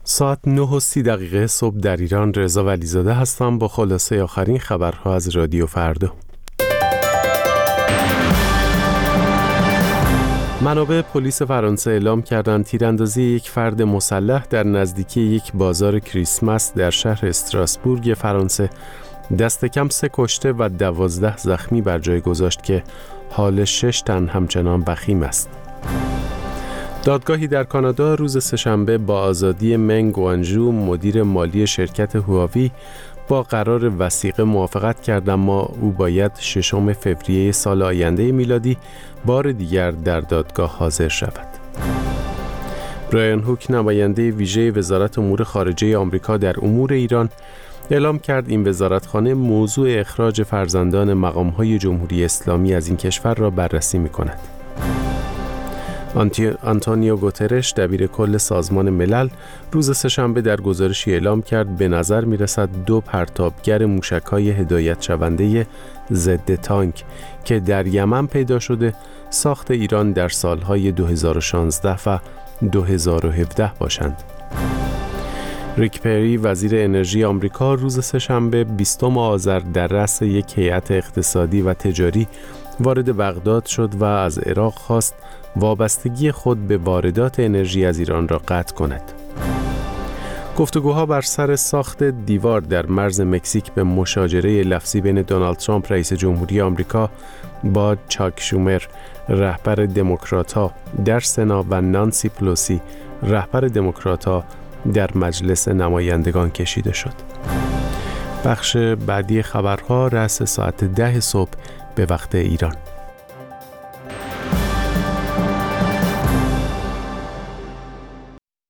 ساعت 9:30 صبح در ایران. رضا ولیزاده هستم با خلاصه آخرین خبرها از رادیو فردا. منابع پلیس فرانسه اعلام کردند تیراندازی یک فرد مسلح در نزدیکی یک بازار کریسمس در شهر استراسبورگ فرانسه دست کم 3 کشته و 12 زخمی بر جای گذاشت که حال 6 تن همچنان وخیم است. دادگاهی در کانادا روز سه‌شنبه با آزادی منگ وانژو مدیر مالی شرکت هواوی با قرار وثیقه موافقت کرد، اما او باید 6 فوریه سال آینده میلادی بار دیگر در دادگاه حاضر شود. برایان هوک نماینده ویژه وزارت امور خارجه آمریکا در امور ایران اعلام کرد این وزارتخانه موضوع اخراج فرزندان مقام‌های جمهوری اسلامی از این کشور را بررسی می‌کند. آنتونیو گوترش دبیر کل سازمان ملل روز سه‌شنبه در گزارشی اعلام کرد به نظر می‌رسد 2 پرتابگر موشک‌های هدایت شونده ضد تانک که در یمن پیدا شده ساخت ایران در سالهای 2016 و 2017 باشند. ریک پری وزیر انرژی آمریکا روز سه‌شنبه 20 آذر در رأس یک هیئت اقتصادی و تجاری وارد بغداد شد و از عراق خواست وابستگی خود به واردات انرژی از ایران را قطع کند. گفتگوها بر سر ساخت دیوار در مرز مکزیک به مشاجره لفظی بین دونالد ترامپ رئیس جمهوری آمریکا با چاک شومر رهبر دموکرات‌ها در سنا و نانسی پلوسی رهبر دموکرات‌ها در مجلس نمایندگان کشیده شد. بخش بعدی خبرها رأس ساعت 10 صبح به وقت ایران.